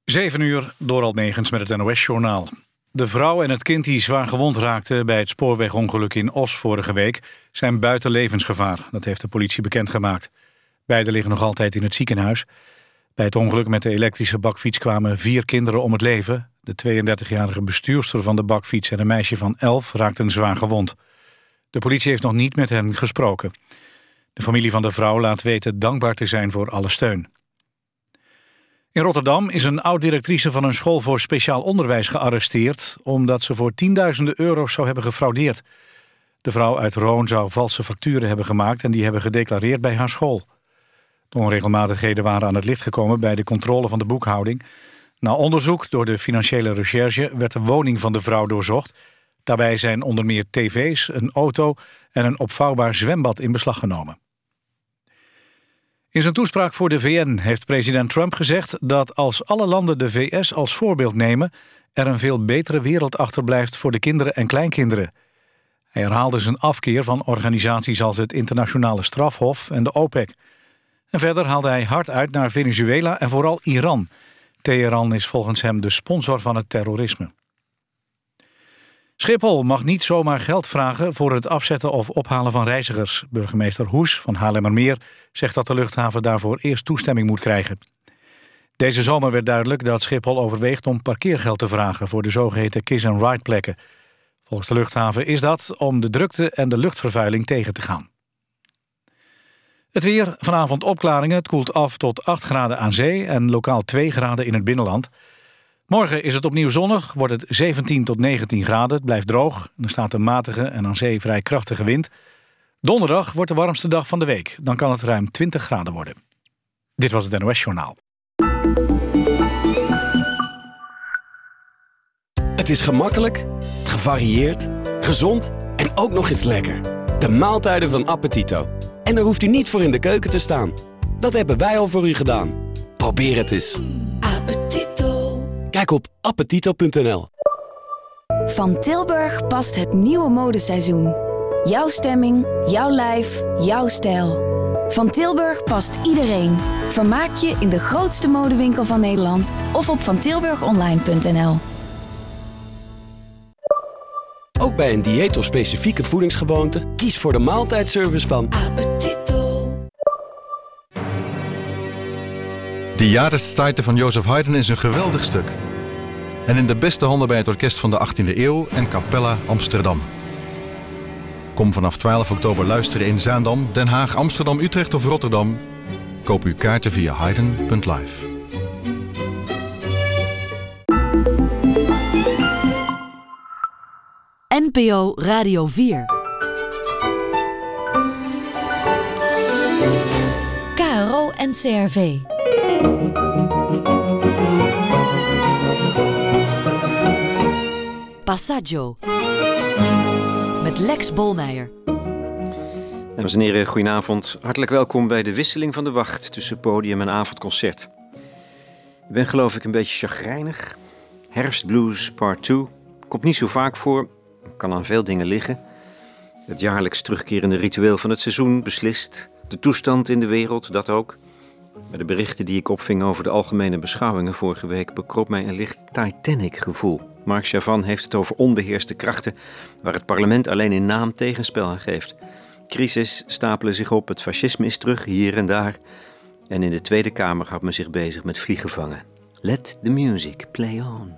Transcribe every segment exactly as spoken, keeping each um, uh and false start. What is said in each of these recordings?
Zeven uur, Dorald Megens met het N O S-journaal. De vrouw en het kind die zwaar gewond raakten bij het spoorwegongeluk in Os vorige week zijn buiten levensgevaar. Dat heeft de politie bekendgemaakt. Beiden liggen nog altijd in het ziekenhuis. Bij het ongeluk met de elektrische bakfiets kwamen vier kinderen om het leven. De tweeëndertigjarige bestuurster van de bakfiets en een meisje van elf raakten zwaar gewond. De politie heeft nog niet met hen gesproken. De familie van de vrouw laat weten dankbaar te zijn voor alle steun. In Rotterdam is een oud-directrice van een school voor speciaal onderwijs gearresteerd omdat ze voor tienduizenden euro's zou hebben gefraudeerd. De vrouw uit Roon zou valse facturen hebben gemaakt en die hebben gedeclareerd bij haar school. De onregelmatigheden waren aan het licht gekomen bij de controle van de boekhouding. Na onderzoek door de financiële recherche werd de woning van de vrouw doorzocht. Daarbij zijn onder meer tv's, een auto en een opvouwbaar zwembad in beslag genomen. In zijn toespraak voor de V N heeft president Trump gezegd dat als alle landen de V S als voorbeeld nemen, er een veel betere wereld achterblijft voor de kinderen en kleinkinderen. Hij herhaalde zijn afkeer van organisaties als het Internationale Strafhof en de OPEC. En verder haalde hij hard uit naar Venezuela en vooral Iran. Teheran is volgens hem de sponsor van het terrorisme. Schiphol mag niet zomaar geld vragen voor het afzetten of ophalen van reizigers. Burgemeester Hoes van Haarlemmermeer zegt dat de luchthaven daarvoor eerst toestemming moet krijgen. Deze zomer werd duidelijk dat Schiphol overweegt om parkeergeld te vragen voor de zogeheten kiss-and-ride plekken. Volgens de luchthaven is dat om de drukte en de luchtvervuiling tegen te gaan. Het weer, vanavond opklaringen. Het koelt af tot acht graden aan zee en lokaal twee graden in het binnenland. Morgen is het opnieuw zonnig, wordt het zeventien tot negentien graden. Het blijft droog, er staat een matige en aan zee vrij krachtige wind. Donderdag wordt de warmste dag van de week. Dan kan het ruim twintig graden worden. Dit was het N O S-journaal. Het is gemakkelijk, gevarieerd, gezond en ook nog eens lekker. De maaltijden van Appetito. En daar hoeft u niet voor in de keuken te staan. Dat hebben wij al voor u gedaan. Probeer het eens. Kijk op appetito punt n l. Van Tilburg past het nieuwe modeseizoen. Jouw stemming, jouw lijf, jouw stijl. Van Tilburg past iedereen. Vermaak je in de grootste modewinkel van Nederland of op van tilburg online punt n l. Ook bij een dieet of specifieke voedingsgewoonte, kies voor de maaltijdservice van Appetito. Die Jahreszeiten van Joseph Haydn is een geweldig stuk. En in de beste handen bij het orkest van de achttiende eeuw en Capella Amsterdam. Kom vanaf twaalf oktober luisteren in Zaandam, Den Haag, Amsterdam, Utrecht of Rotterdam. Koop uw kaarten via haydn punt live. N P O Radio vier. K R O en C R V. Passaggio. Met Lex Bolmeijer. Dames en heren, goedenavond. Hartelijk welkom bij de wisseling van de wacht tussen podium en avondconcert. Ik ben geloof ik een beetje chagrijnig. Herfstblues part twee. Komt niet zo vaak voor. Kan aan veel dingen liggen. Het jaarlijks terugkerende ritueel van het seizoen beslist. De toestand in de wereld, dat ook. Bij de berichten die ik opving over de algemene beschouwingen vorige week bekroop mij een licht Titanic-gevoel. Marc Chavan heeft het over onbeheerste krachten waar het parlement alleen in naam tegenspel aan geeft. Crisis stapelen zich op, het fascisme is terug, hier en daar. En in de Tweede Kamer houdt men zich bezig met vliegen vangen. Let the music play on.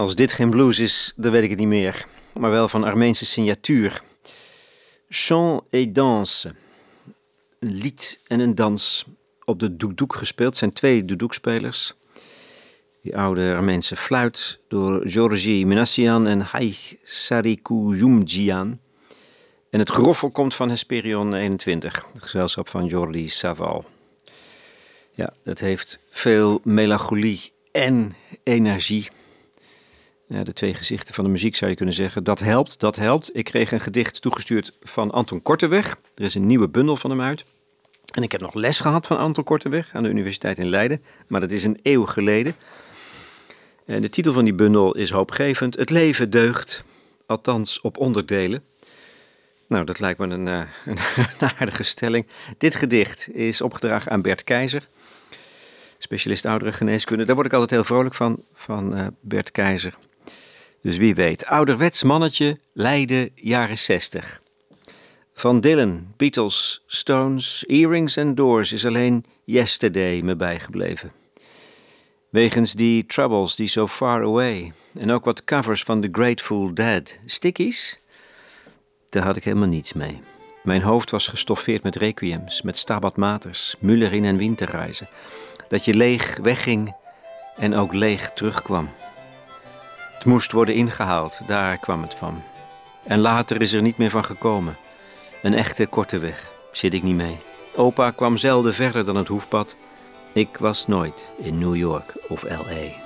Als dit geen blues is, dan weet ik het niet meer. Maar wel van Armeense signatuur. Chant et danse. Een lied en een dans. Op de doudouk gespeeld. Het zijn twee doudoukspelers. Die oude Armeense fluit door Georgi Minassian en Haïch Sarikoujoumdjian. En het groffel komt van Hesperion eenentwintig, het gezelschap van Jordi Savall. Ja, dat heeft veel melancholie en energie. Ja, de twee gezichten van de muziek zou je kunnen zeggen. Dat helpt, dat helpt. Ik kreeg een gedicht toegestuurd van Anton Korteweg. Er is een nieuwe bundel van hem uit. En ik heb nog les gehad van Anton Korteweg aan de Universiteit in Leiden. Maar dat is een eeuw geleden. En de titel van die bundel is hoopgevend. Het leven deugt, althans op onderdelen. Nou, dat lijkt me een, uh, een aardige stelling. Dit gedicht is opgedragen aan Bert Keizer, specialist ouderengeneeskunde. Daar word ik altijd heel vrolijk van, van uh, Bert Keizer. Dus wie weet. Ouderwets mannetje, Leiden, jaren zestig. Van Dylan, Beatles, Stones, Earrings and Doors is alleen Yesterday me bijgebleven. Wegens die Troubles, die So Far Away. En ook wat covers van The Grateful Dead. Stickies? Daar had ik helemaal niets mee. Mijn hoofd was gestoffeerd met requiems, met Stabat Maters, Müllerin en Winterreizen. Dat je leeg wegging en ook leeg terugkwam. Het moest worden ingehaald, daar kwam het van. En later is er niet meer van gekomen. Een echte korte weg, zit ik niet mee. Opa kwam zelden verder dan het hoefpad. Ik was nooit in New York of L A.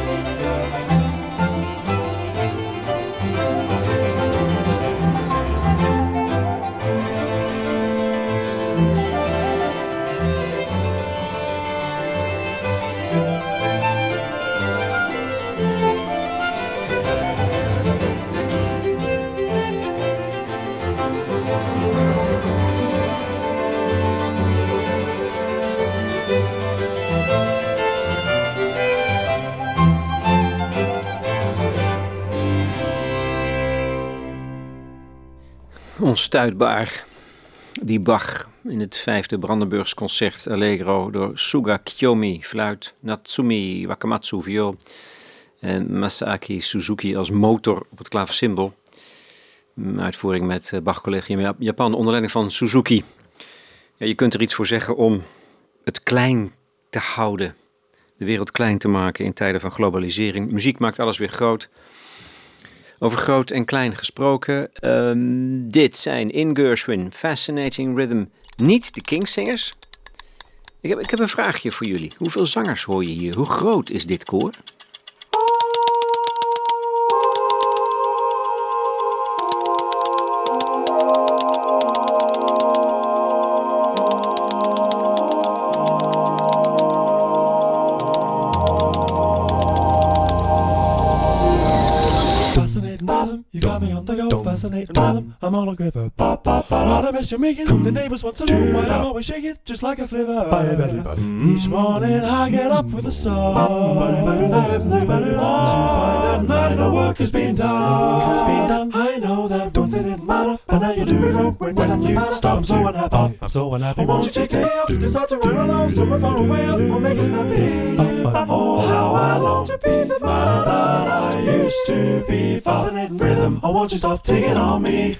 Onstuitbaar. Die Bach in het vijfde Brandenburgs concert Allegro door Suga Kiyomi, fluit, Natsumi Wakamatsu, viool en Masaaki Suzuki als motor op het klaversymbol. Een uitvoering met Bach-collegium Japan onder leiding van Suzuki. Ja, je kunt er iets voor zeggen om het klein te houden, de wereld klein te maken in tijden van globalisering. Muziek maakt alles weer groot. Over groot en klein gesproken, um, dit zijn In Gershwin, Fascinating Rhythm, niet de Kingsingers. Ik heb, ik heb een vraagje voor jullie. Hoeveel zangers hoor je hier? Hoe groot is dit koor? You got me on the go, fascinating rhythm. I'm all a quiver. Pop, pop, pop. What a mess you're making. The neighbors want to know why I'm always shaking, just like a flivver. Each morning I get up with a song to find out night no work has been done. I know that once it didn't matter, but now you do it when you when you stop. I'm so unhappy. I'm so unhappy. Won't you take day off? Decide to run along somewhere far away. Or make it snappy. Oh, how I long to be the man that I used to be. Fascinating rhythm. Oh, won't you stop taking on me?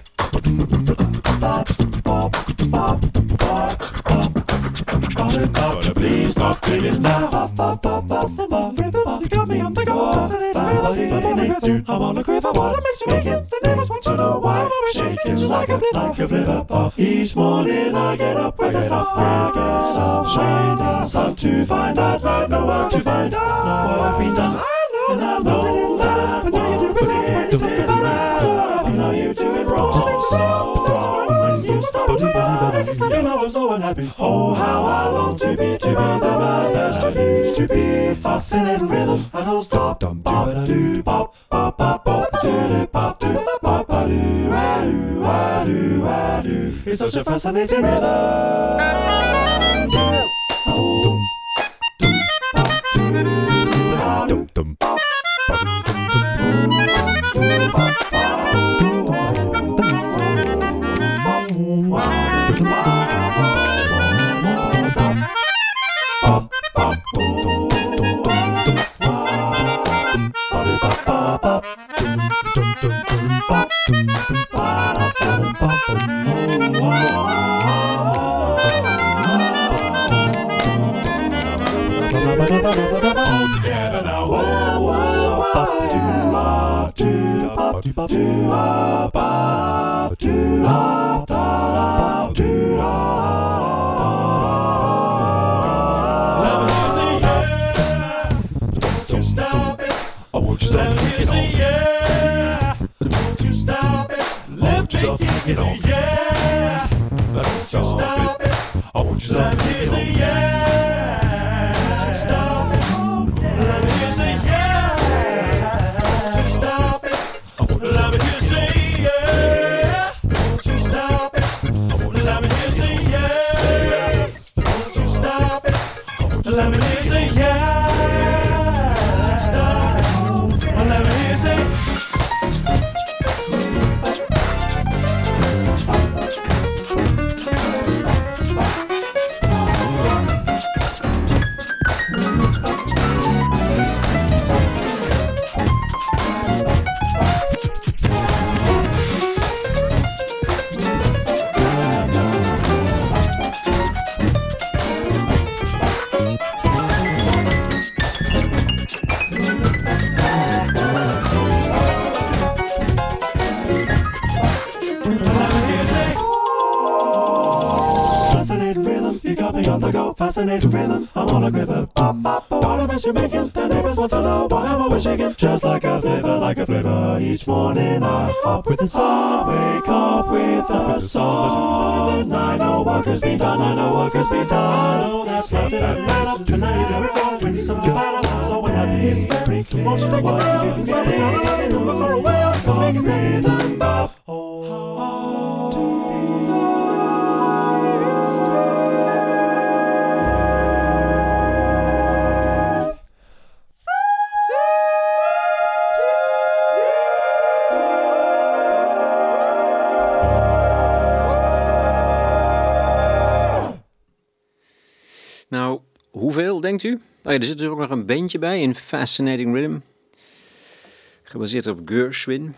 Please stop digging now. Fascinating rhythm. You got me on the go. Fascinating rhythm. I'm on the quiver. What makes you make it? The neighbors want to know why I'm shaking just like a flipper. Like a flipper. Each morning I get up with a sun. I get some shine the sun to find out right no work to find out. No work been done. I know and I know that, but now you do it when you think about it. So what I know you do it wrong. You stop to find, you know I'm so unhappy. Oh, how I long to be, to be the man that I used to be. Fascinating rhythm, I don't stop. Bop, do, bop, bop, bop, bop, do, bop, do, bop, bop, do, ah, do, ah, do, ah, do. It's such a fascinating rhythm. Oh. All together now. Whoa, whoa, whoa. Do up, do up, do up, do up, up, do up, up, do up. Let me see, yeah. Don't you stop it. I want you to let me see, yeah. Don't you stop it. Let me see, yeah. Don't you stop it. I want you to let me see, yeah. Let me hear say yeah. Stop. Let me hear say. Fascinating rhythm, I'm on a quiver. Bop, bop, bop. a mess you're making. The neighbors want to know why I'm always shaking. Just like a flavor, like a flavor. Each morning I hop with the sun, wake up with the sun. I know work has been done, I know work has been done. I know that's it, and right up tonight. Everyone with some bad news, so when happy it's very clear. Won't you take a while, you can say it. So we're far away, I'm gonna make it Nathan Bob. Nou, hoeveel, denkt u? Oh ja, er zit er ook nog een beentje bij in Fascinating Rhythm. Gebaseerd op Gershwin.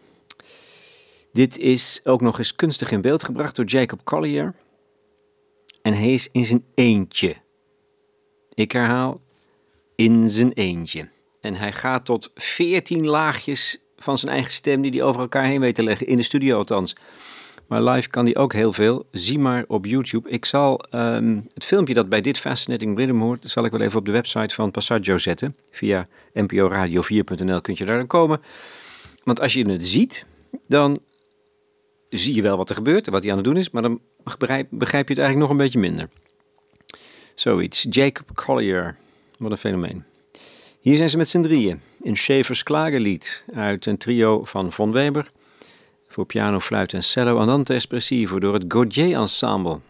Dit is ook nog eens kunstig in beeld gebracht door Jacob Collier. En hij is in zijn eentje. Ik herhaal, in zijn eentje. En hij gaat tot veertien laagjes van zijn eigen stem die hij over elkaar heen weet te leggen. In de studio althans. Maar live kan hij ook heel veel. Zie maar op YouTube. Ik zal um, het filmpje dat bij dit Fascinating Rhythm hoort, zal ik wel even op de website van Passaggio zetten. Via n p o radio vier punt n l kunt je daar dan komen. Want als je het ziet, dan zie je wel wat er gebeurt en wat hij aan het doen is. Maar dan begrijp, begrijp je het eigenlijk nog een beetje minder. Zoiets. Jacob Collier. Wat een fenomeen. Hier zijn ze met z'n drieën. In Schäfers Klagelied uit een trio van Von Weber. Voor piano, fluit en cello Andante Espressivo door het Gautier Ensemble.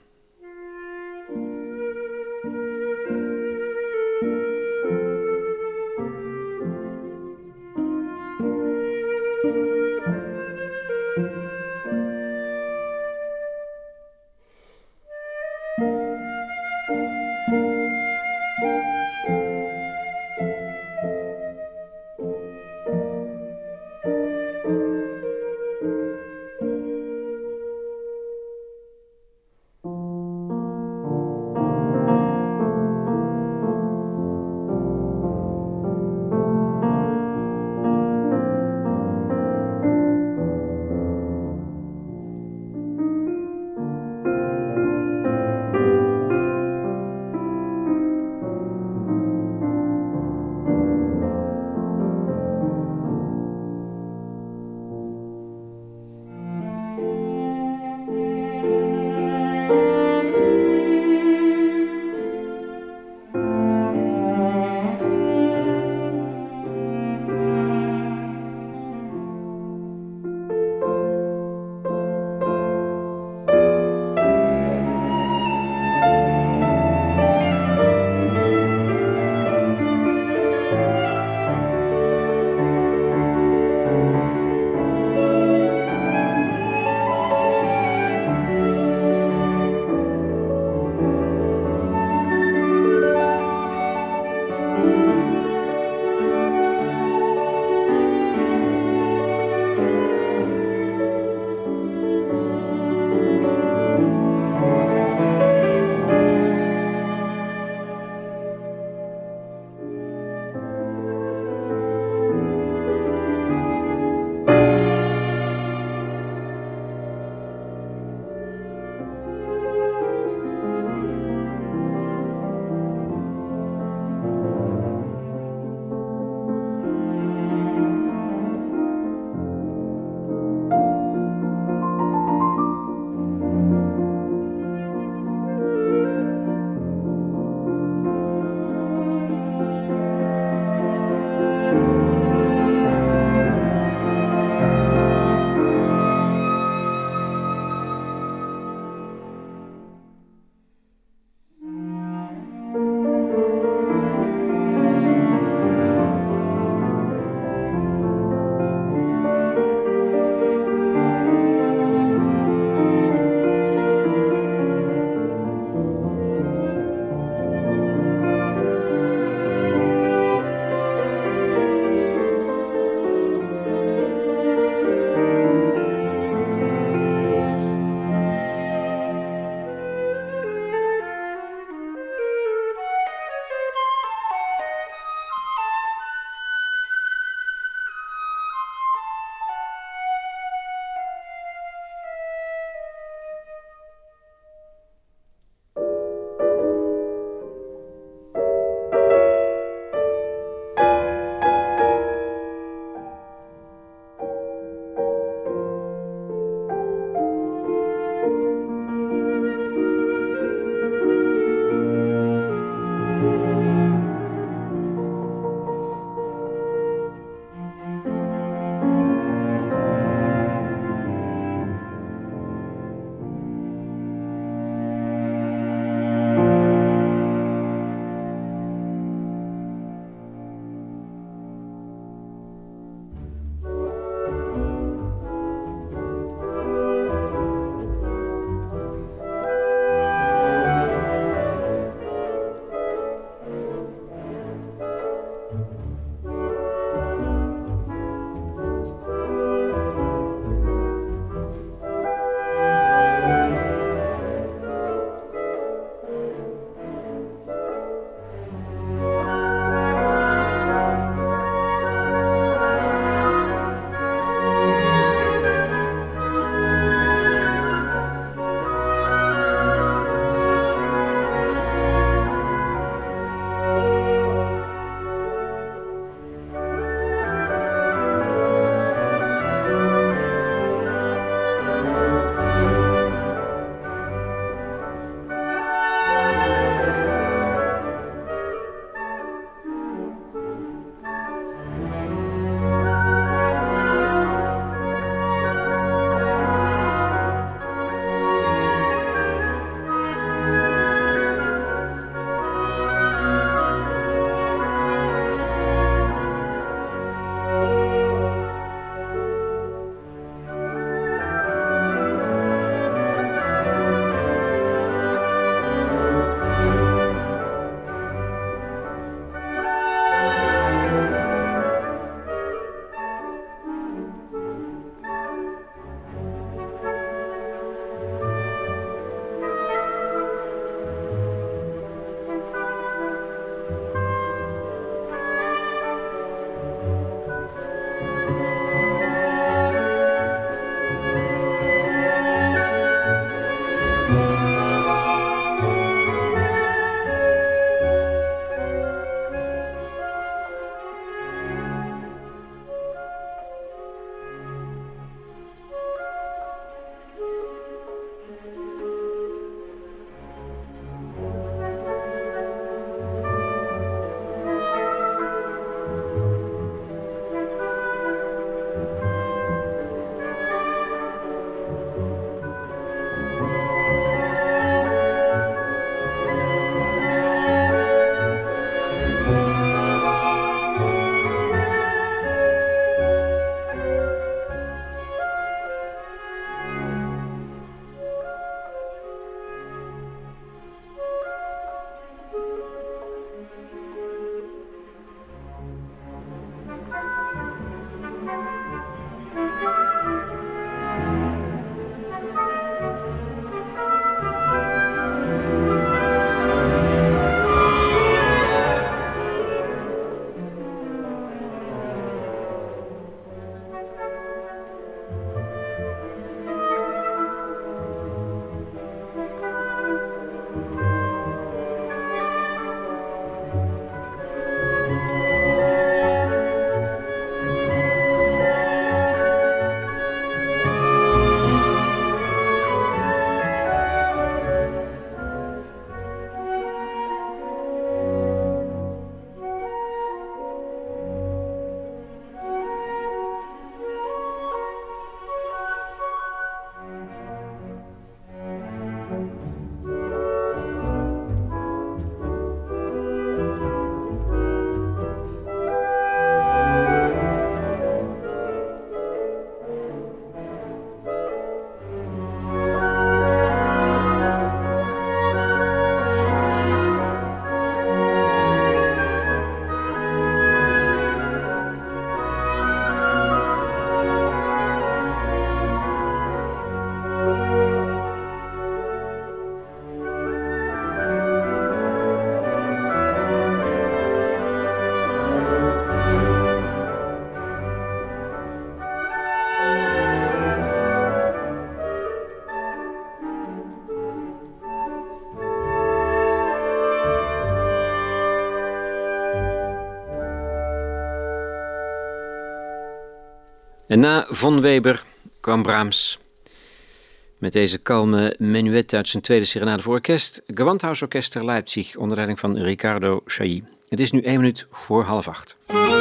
En na Von Weber kwam Brahms met deze kalme menuet uit zijn tweede serenade voor orkest. Gewandhausorchester Leipzig onder leiding van Riccardo Chailly. Het is nu één minuut voor half acht.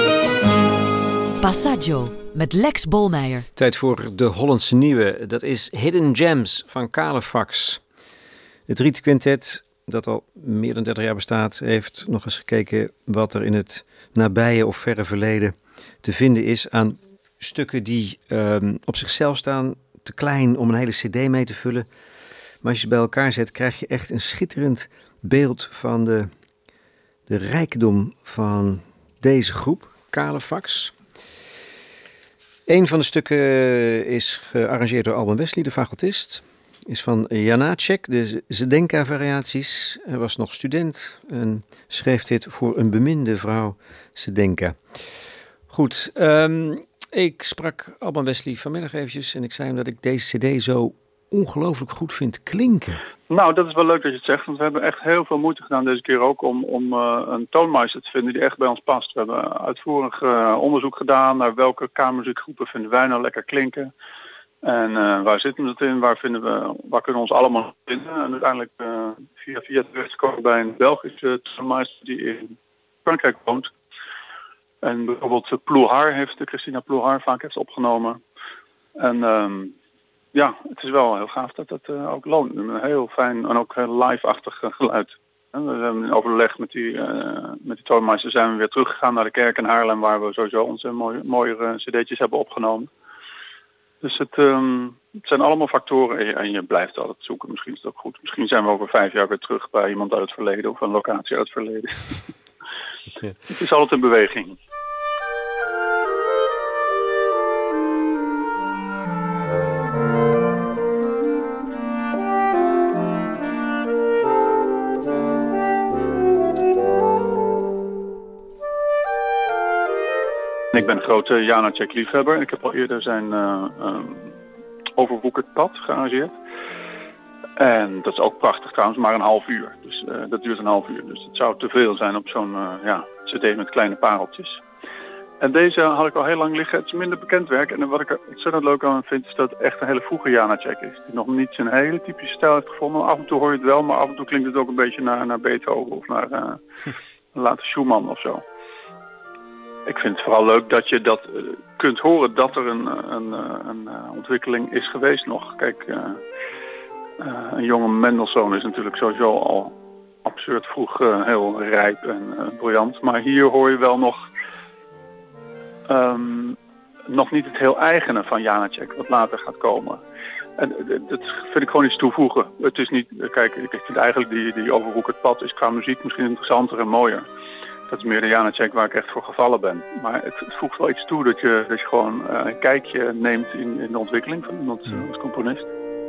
Passaggio met Lex Bolmeijer. Tijd voor de Hollandse nieuwe. Dat is Hidden Gems van Kalefax. Het Riet Quintet, dat al meer dan dertig jaar bestaat, heeft nog eens gekeken wat er in het nabije of verre verleden te vinden is aan stukken die um, op zichzelf staan, te klein om een hele cd mee te vullen. Maar als je ze bij elkaar zet, krijg je echt een schitterend beeld van de, de rijkdom van deze groep, Kalefax. Een van de stukken is gearrangeerd door Alban Wesley, de fagotist. Is van Janáček, de Zdenka-variaties. Hij was nog student en schreef dit voor een beminde vrouw, Zdenka. Goed, um, ik sprak Alban Wesley vanmiddag eventjes en ik zei hem dat ik deze cd zo ongelooflijk goed vind klinken. Nou, dat is wel leuk dat je het zegt, want we hebben echt heel veel moeite gedaan deze keer ook om, om uh, een toonmeister te vinden die echt bij ons past. We hebben uitvoerig uh, onderzoek gedaan naar welke kamermuziekgroepen vinden wij nou lekker klinken. En uh, waar zitten we het in, waar, vinden we, waar kunnen we ons allemaal vinden. En uiteindelijk uh, via via terecht komen bij een Belgische toonmeister die in Frankrijk woont. En bijvoorbeeld uh, Plouhar heeft, uh, Christina Plouhar vaak heeft opgenomen. En um, ja, het is wel heel gaaf dat dat uh, ook loont. Een heel fijn en ook heel live-achtig uh, geluid. En we hebben in overleg met die, uh, met die toonmeister zijn we weer teruggegaan naar de kerk in Haarlem, waar we sowieso onze mooie, mooiere cd'tjes hebben opgenomen. Dus het, um, het zijn allemaal factoren en je, en je blijft altijd zoeken. Misschien is het ook goed. Misschien zijn we over vijf jaar weer terug bij iemand uit het verleden of een locatie uit het verleden. Ja. Het is altijd een beweging. Ik ben een grote Janáček liefhebber. Ik heb al eerder zijn uh, um, Overwoekerd Pad gearrangeerd. En dat is ook prachtig trouwens, maar een half uur. Dus uh, dat duurt een half uur. Dus het zou te veel zijn op zo'n uh, ja, cd met kleine pareltjes. En deze had ik al heel lang liggen. Het is minder bekend werk. En wat ik er ontzettend leuk aan vind, is dat het echt een hele vroege Janáček is. Die nog niet zijn hele typische stijl heeft gevonden. Af en toe hoor je het wel, maar af en toe klinkt het ook een beetje naar, naar Beethoven of naar uh, later Schumann of zo. Ik vind het vooral leuk dat je dat uh, kunt horen dat er een, een, een uh, ontwikkeling is geweest nog. Kijk, uh, uh, een jonge Mendelssohn is natuurlijk sowieso al absurd vroeg uh, heel rijp en uh, briljant. Maar hier hoor je wel nog, um, nog niet het heel eigene van Janáček, wat later gaat komen. En uh, dat vind ik gewoon iets toevoegen. Het is niet, uh, kijk, ik vind eigenlijk die, die Overwoekerd Pad is qua muziek misschien interessanter en mooier. Dat is meer de Janáček waar ik echt voor gevallen ben. Maar het, het voegt wel iets toe dat je, dat je gewoon uh, een kijkje neemt in, in de ontwikkeling van iemand uh, als componist.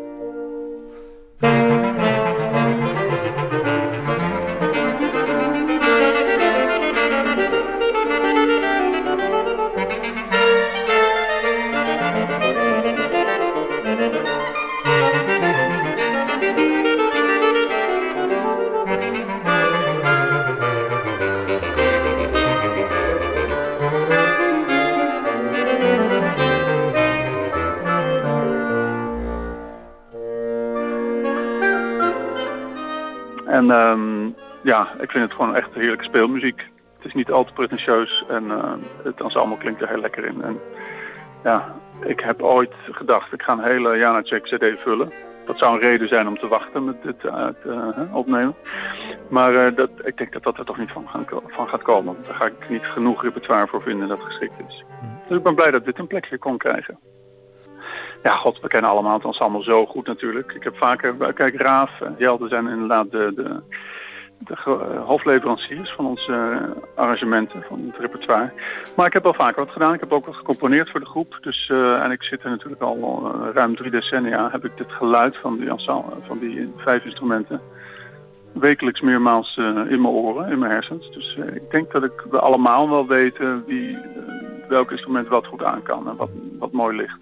En um, ja, ik vind het gewoon echt heerlijke speelmuziek. Het is niet al te pretentieus en uh, het ensemble klinkt er heel lekker in. En ja, ik heb ooit gedacht, ik ga een hele Janáček cd vullen. Dat zou een reden zijn om te wachten met dit uh, uh, opnemen. Maar uh, dat, ik denk dat dat er toch niet van, gaan, van gaat komen. Daar ga ik niet genoeg repertoire voor vinden dat geschikt is. Dus ik ben blij dat dit een plekje kon krijgen. Ja, god, we kennen allemaal het ensemble zo goed natuurlijk. Ik heb vaker, kijk, Raaf en Jelte zijn inderdaad de, de, de uh, hoofdleveranciers van onze uh, arrangementen, van het repertoire. Maar ik heb wel vaker wat gedaan. Ik heb ook wat gecomponeerd voor de groep. Dus, uh, en ik zit er natuurlijk al uh, ruim drie decennia, heb ik dit geluid van die, ensemble, van die vijf instrumenten wekelijks meermaals uh, in mijn oren, in mijn hersens. Dus uh, ik denk dat ik we allemaal wel weten wie, uh, welk instrument wat goed aan kan en wat, wat mooi ligt.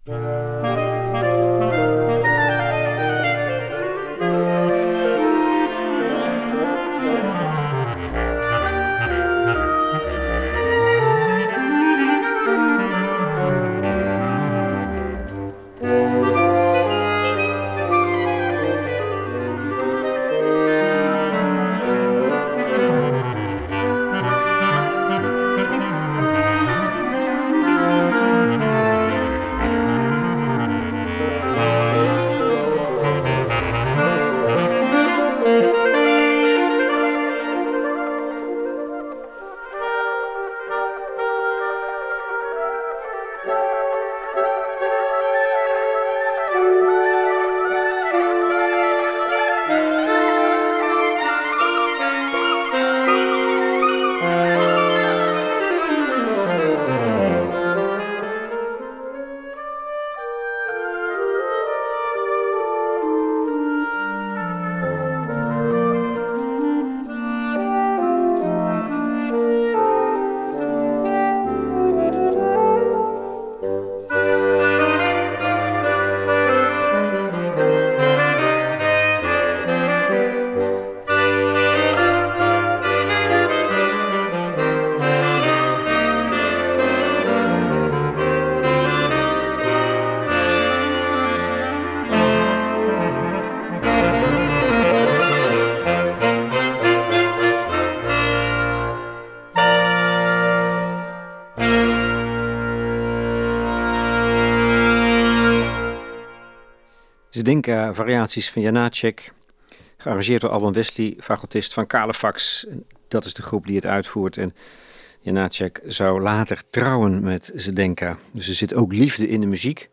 Zdenka variaties van Janáček, gearrangeerd door Alban Wesley, fagotist van Kalefax. Dat is de groep die het uitvoert. En Janáček zou later trouwen met Zdenka. Dus er zit ook liefde in de muziek.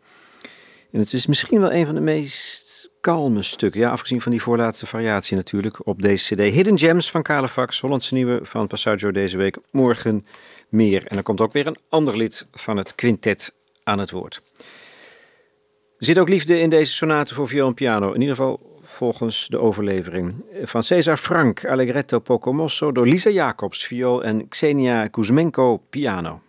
En het is misschien wel een van de meest kalme stukken. Ja, afgezien van die voorlaatste variatie natuurlijk op deze cd. Hidden Gems van Kalefax, Hollandse nieuwe van Passaggio deze week. Morgen meer. En er komt ook weer een ander lid van het quintet aan het woord. Er zit ook liefde in deze sonate voor viool en piano. In ieder geval volgens de overlevering. Van César Frank, Allegretto poco mosso, door Lisa Jacobs, viool en Xenia Kuzmenko, piano.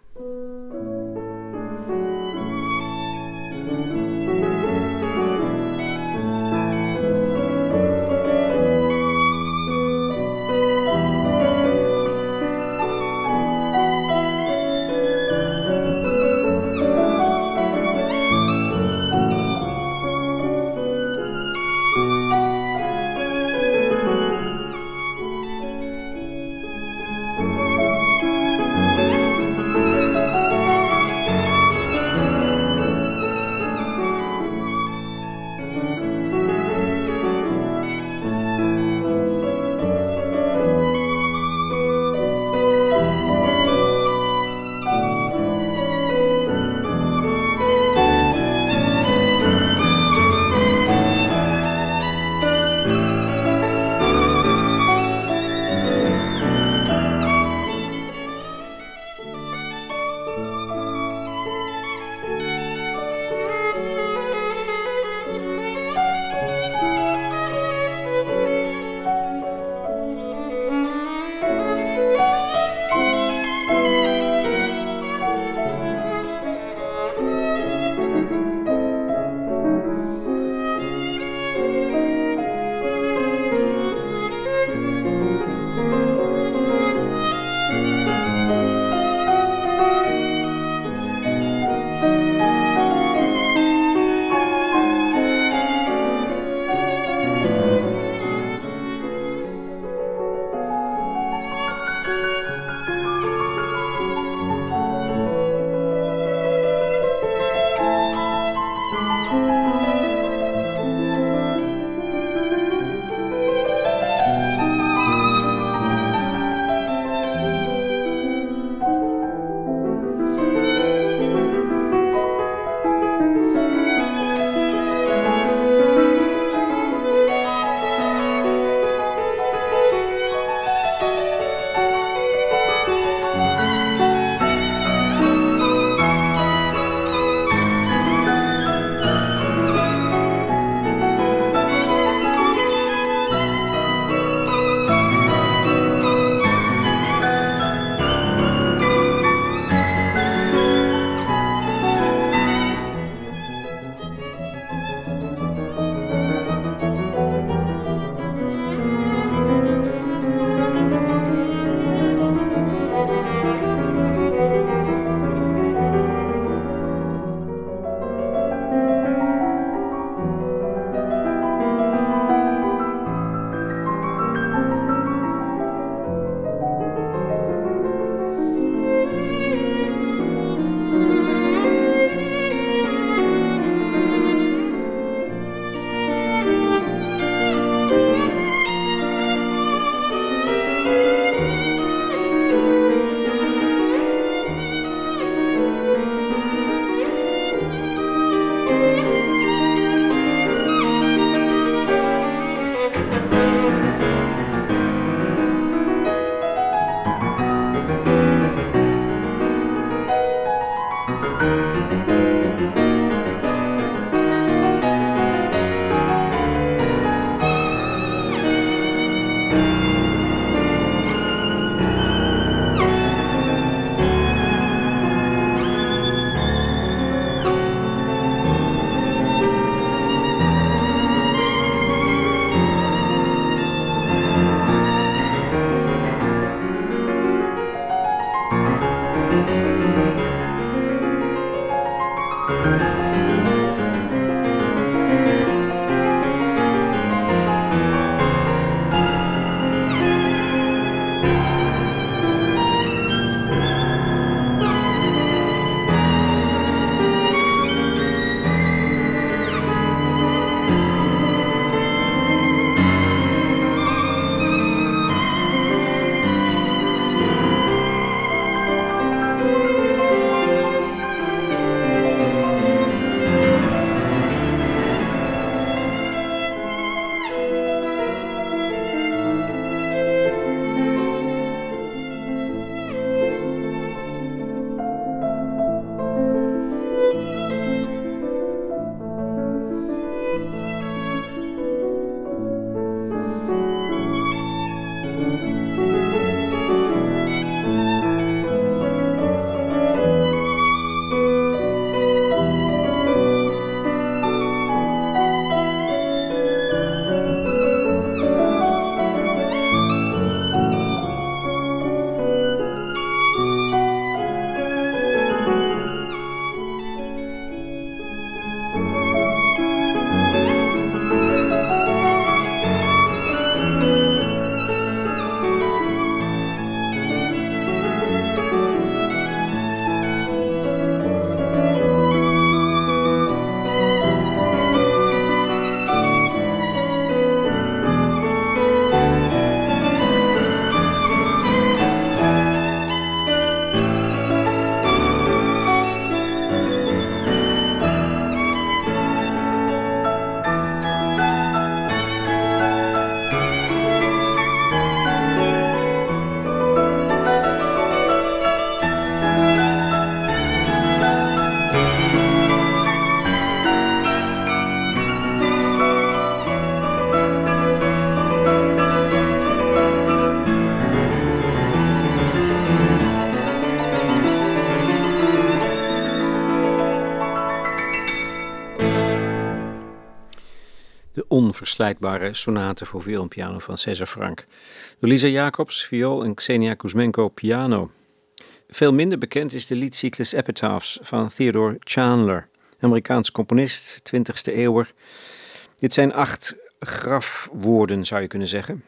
De onverslijtbare sonate voor viool en piano van César Franck. Door Lisa Jacobs, viool en Ksenia Kuzmenko, piano. Veel minder bekend is de liedcyclus Epitaphs van Theodore Chandler, Amerikaans componist, twintigste eeuwer. Dit zijn acht grafwoorden, zou je kunnen zeggen.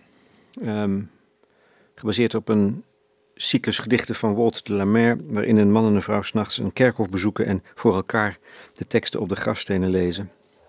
Um, gebaseerd op een cyclus gedichten van Walt de la Mare, waarin een man en een vrouw 's nachts een kerkhof bezoeken en voor elkaar de teksten op de grafstenen lezen.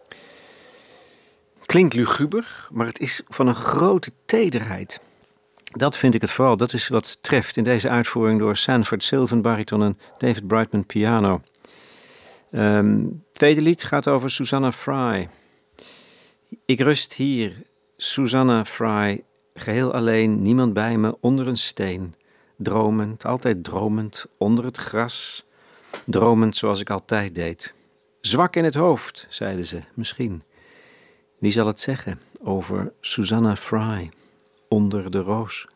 Klinkt luguber, maar het is van een grote tederheid. Dat vind ik het vooral. Dat is wat treft in deze uitvoering door Sanford Sylvan bariton en David Brightman piano. Um, het tweede lied gaat over Susanna Fry. Ik rust hier, Susanna Fry, geheel alleen, niemand bij me, onder een steen. Dromend, altijd dromend, onder het gras. Dromend zoals ik altijd deed. Zwak in het hoofd, zeiden ze, misschien. Wie zal het zeggen over Susanna Fry, onder de roos?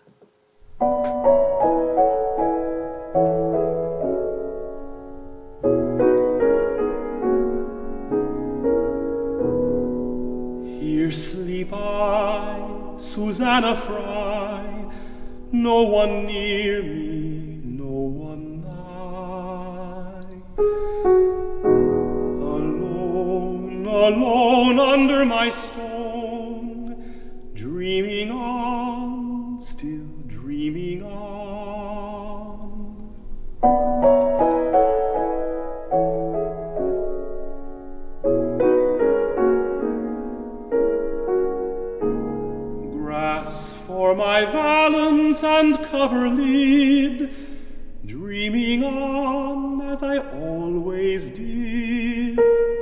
Here sleep I, Susanna Fry, no one near me, no one nigh. Alone, alone under my stone, dreaming on, still dreaming on. Grass for my valance and coverlid, dreaming on as I always did.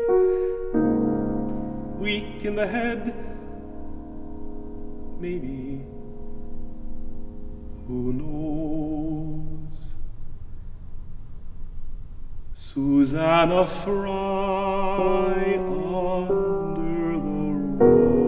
Weak in the head, maybe, who knows? Susanna Fry under the rose.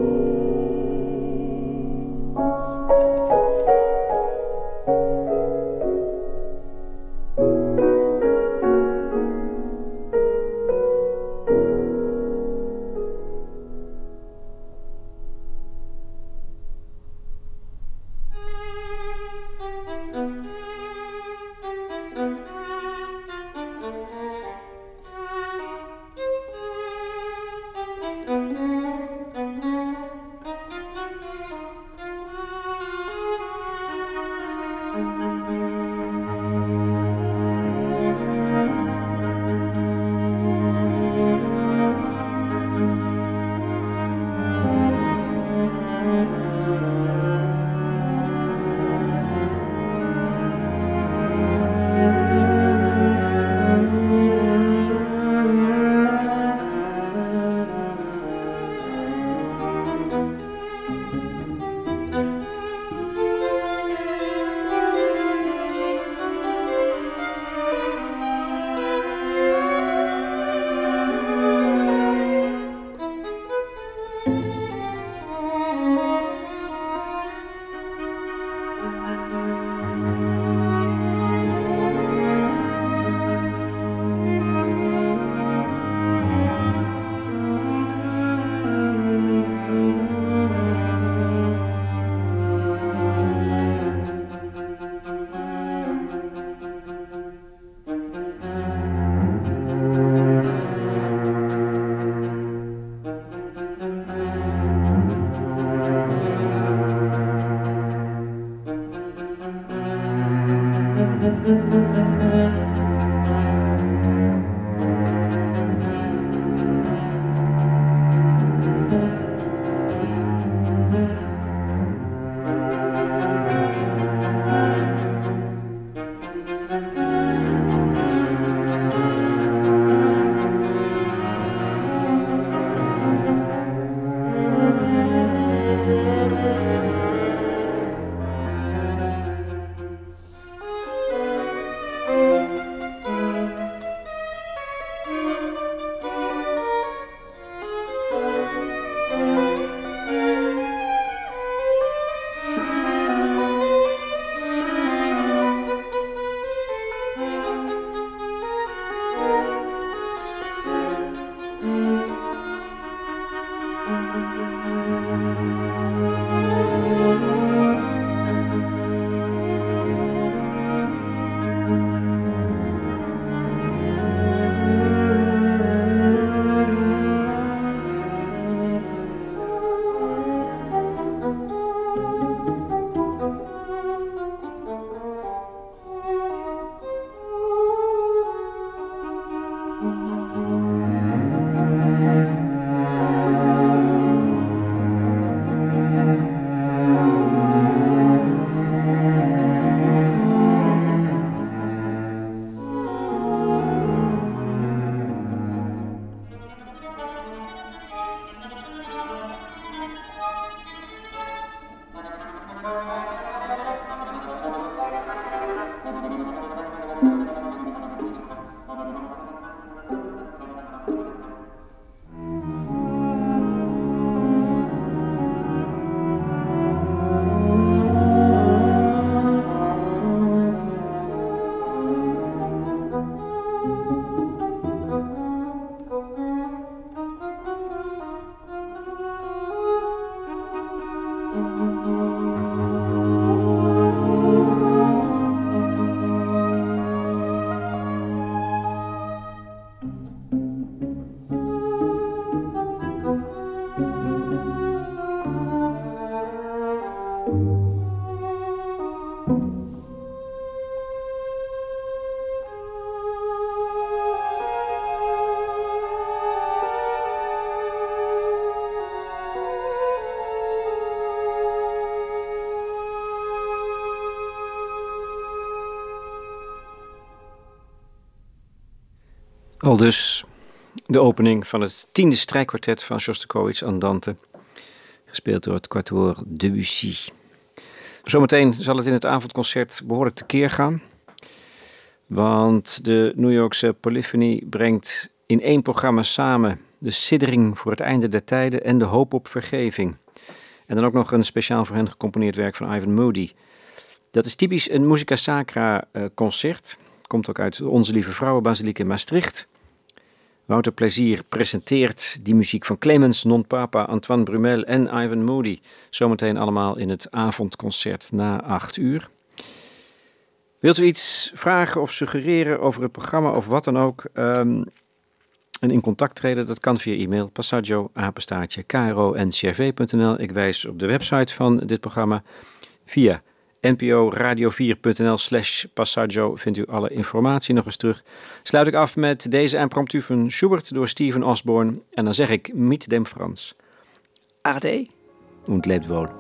Aldus de opening van het tiende strijkkwartet van Sjostakovich Andante, gespeeld door het Quatuor Debussy. Zometeen zal het in het avondconcert behoorlijk tekeer gaan, want de New Yorkse Polyphony brengt in één programma samen de siddering voor het einde der tijden en de hoop op vergeving. En dan ook nog een speciaal voor hen gecomponeerd werk van Ivan Moody. Dat is typisch een Musica Sacra uh, concert. Komt ook uit de Onze Lieve Vrouwenbasiliek in Maastricht. Wouter Plezier presenteert die muziek van Clemens Non-Papa, Antoine Brumel en Ivan Moody. Zometeen allemaal in het avondconcert na acht uur. Wilt u iets vragen of suggereren over het programma of wat dan ook? Um, en in contact treden, dat kan via e-mail passaggio apenstaartje k r o n c r v punt n l. Ik wijs op de website van dit programma. Via npo radio vier punt n l slash passaggio vindt u alle informatie nog eens terug. Sluit ik af met deze impromptu van Schubert door Stephen Osborne. En dan zeg ik mit dem Franz. Ade und lebt wohl.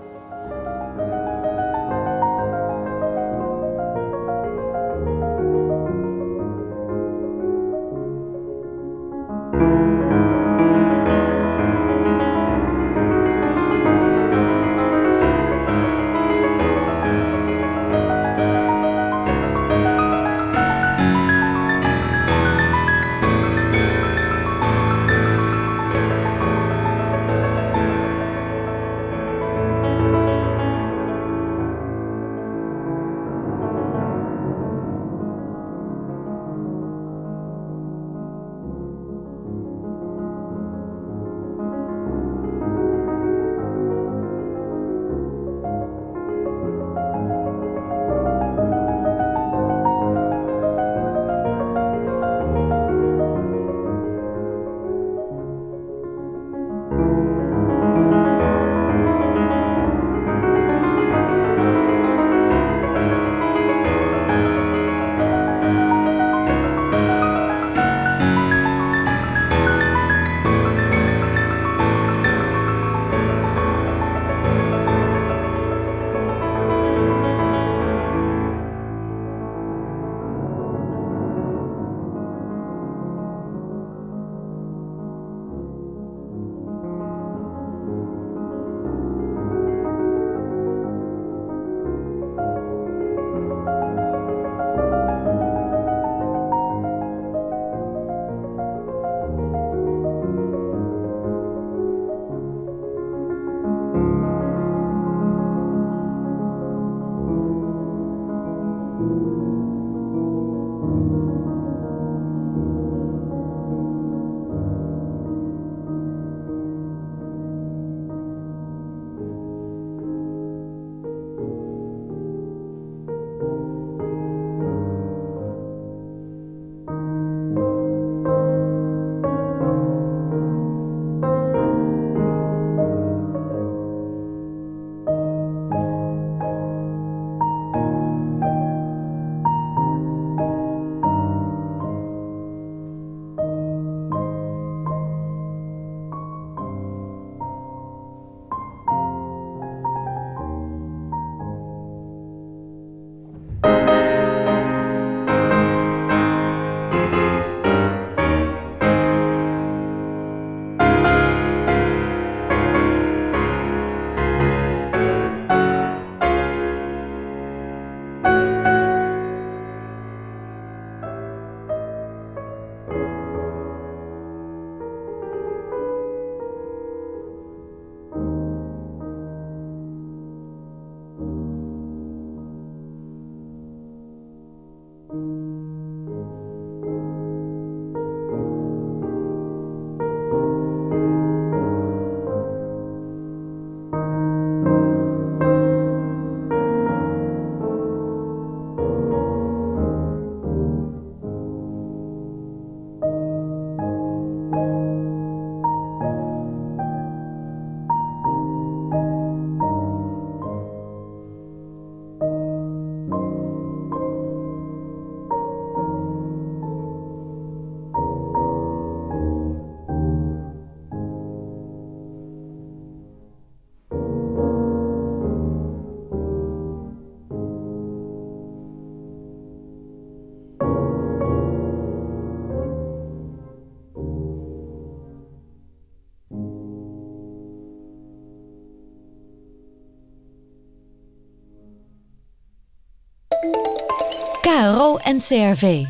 R O N C R V.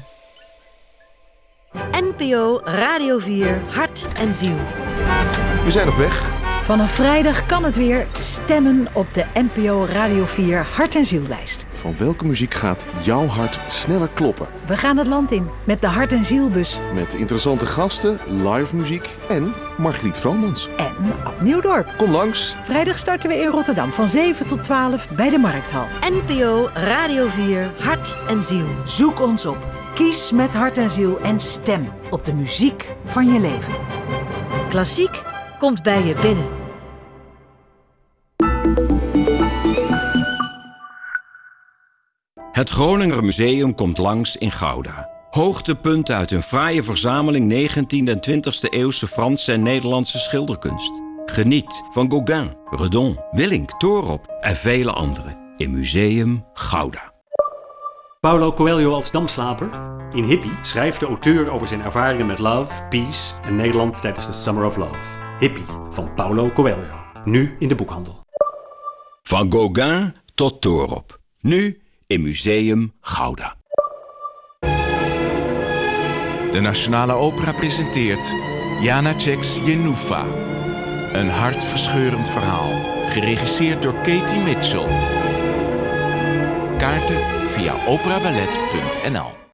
N P O Radio vier Hart en Ziel. We zijn op weg. Vanaf vrijdag kan het weer stemmen op de N P O Radio vier Hart en Ziellijst. Van welke muziek gaat jouw hart sneller kloppen? We gaan het land in met de Hart en Zielbus. Met interessante gasten, live muziek en Margriet Vromans. En Ab Nieuwdorp. Kom langs. Vrijdag starten we in Rotterdam van zeven tot twaalf bij de Markthal. N P O Radio vier Hart en Ziel. Zoek ons op. Kies met hart en ziel en stem op de muziek van je leven. Klassiek komt bij je binnen. Het Groninger Museum komt langs in Gouda. Hoogtepunten uit een fraaie verzameling negentiende en twintigste eeuwse Franse en Nederlandse schilderkunst. Geniet van Gauguin, Redon, Willink, Toorop en vele anderen in Museum Gouda. Paulo Coelho als damslaper? In Hippie schrijft de auteur over zijn ervaringen met love, peace en Nederland tijdens de Summer of Love. Hippie van Paulo Coelho. Nu in de boekhandel. Van Gauguin tot Toorop. Nu in Museum Gouda. De Nationale Opera presenteert Janacek's Jenůfa. Een hartverscheurend verhaal, geregisseerd door Katie Mitchell. Kaarten via operaballet punt n l.